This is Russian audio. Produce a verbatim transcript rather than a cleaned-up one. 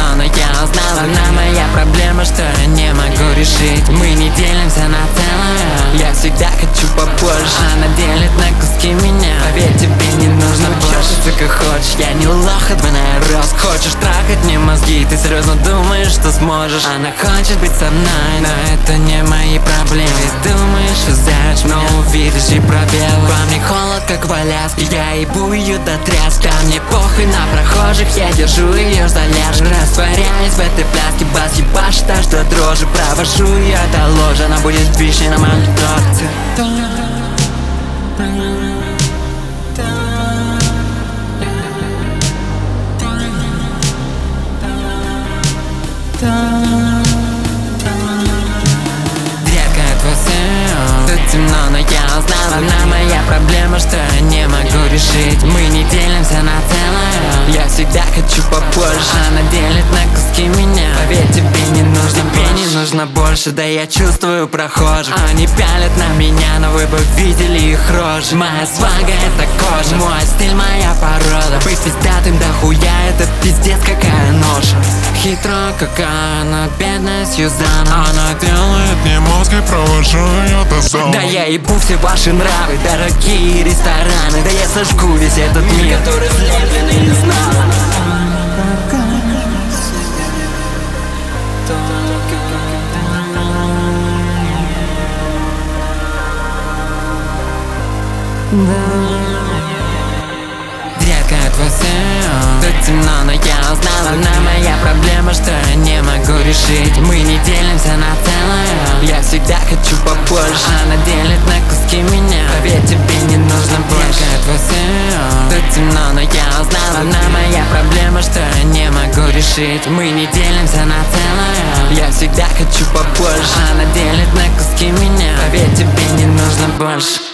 темно, но я узнал, она моя проблема, что я не могу решить. Мы не делимся на целое, я всегда хочу побольше. Она делит на куски меня, поверь, тебе не нужно больше. Ты как хочешь, я не лох, а двойной рост. Хочешь трахать мне мозги, ты серьезно думаешь, что сможешь? Она хочет быть со мной, но это не мои проблемы. Ты думаешь, узнаешь, но увидишь и пробелы. Во мне холод, как в Аляске, я ебу ее до тряски. А мне похуй на прохожих, я держу ее за ляжку. Растворяюсь в этой пляске, бас ебашит аж до дрожи. Провожу ее до ложи, она будет вишней на моем торте. Детка, твой сын, тут темно, но я узнал, она моя проблема, что я не могу решить. Мы не делимся на целое, я всегда хочу побольше. Она делит на куски меня, поверь, тебе не нужно тебе больше. Не нужно больше, да я чувствую прохожих. Они пялят на меня, но вы бы видели их рожи. Моя свага это кожа, мой стиль, моя порода. Быть пиздатым до хуя, это пиздец какая ноша. Хитро какая она, бедная Сьюзанна. Она делает мне мозг и провожу ее до зоны. Да я ебу все ваши нравы, дорогие рестораны. Да я сожгу весь этот мир, который слеплен и не знала. Детка, твой сын, тут темно, но я узнал, она моя проблема, что я не могу решить. Мы не делимся на целое, я всегда хочу побольше. Она делит на куски меня, поверь, тебе не нужно больше. Детка, твой сын, тут темно, но я узнал, она моя проблема, что я не могу решить. Мы не делимся на целое, я всегда хочу побольше. Она делит на куски меня, поверь, тебе не нужно больше.